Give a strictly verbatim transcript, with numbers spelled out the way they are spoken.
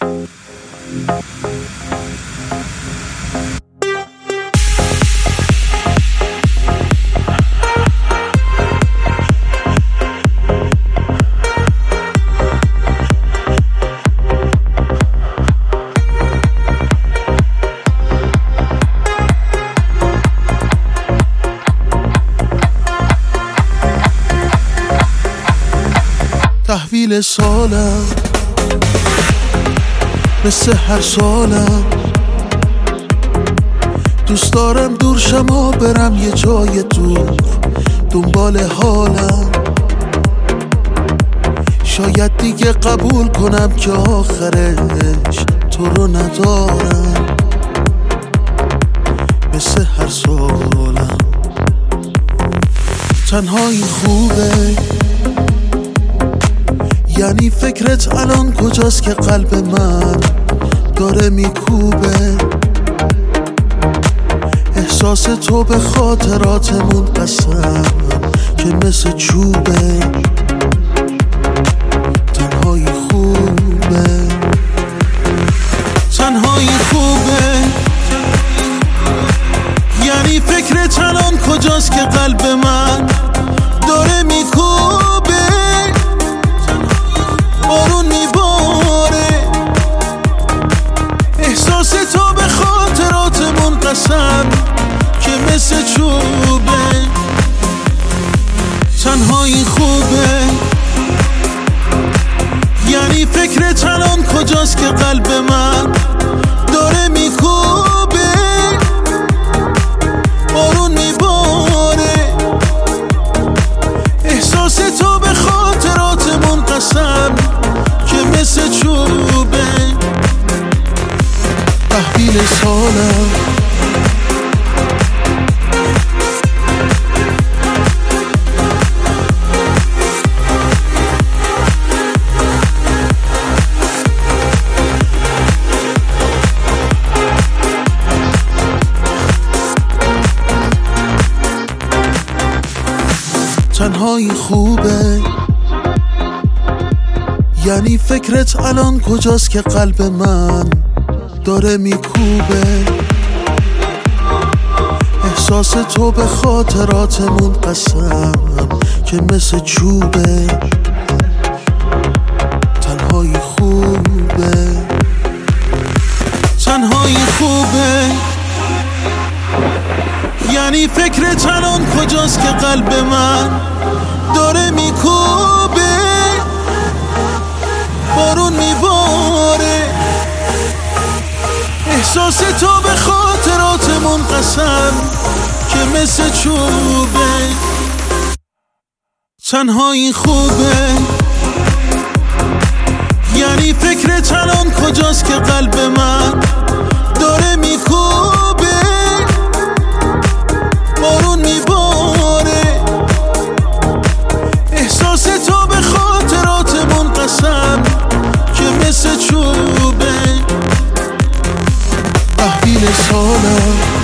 تحویل سالم مثل هر سالم، دوست دارم دور شم و برم یه جای دور دنبال حالم. شاید دیگه قبول کنم که آخرش تو رو ندارم. مثل هر سالم تنهایی خوبه، یعنی فکرت الان کجاست که قلب من داره میکوبه. احساس تو به خاطراتمون قسم که مثل چوبه. تنهایی خوبه، تنهایی خوبه، یعنی فکرت الان کجاست که قلب من داره میکوبه. بارون میباره، احساس تو به خاطراتمون قسم که مثل چوبه. تنهایی خوبه، یعنی فکرت الان کجاست که قلب من داره میکوبه. بارون میباره، احساس تو به خاطراتمون قسم که مثل چوبه. تحویل سالم تنهایی خوبه، یعنی فکرت الان کجاست که قلب من داره میکوبه. احساس تو به خاطراتمون قسم که مثل چوبه. تنهایی خوبه، تنهایی خوبه، یعنی فکرت الان کجاست که قلب من داره میکوبه. بارون میباره، احساس تو به خاطراتمون قسم که مثل چوبه. تنهایی خوبه، یعنی فکرت الان کجاست که قلب من داره میکوبه. بارون میباره، احساس تو به خاطراتمون قسم که مثل چوبه. تحویل سالم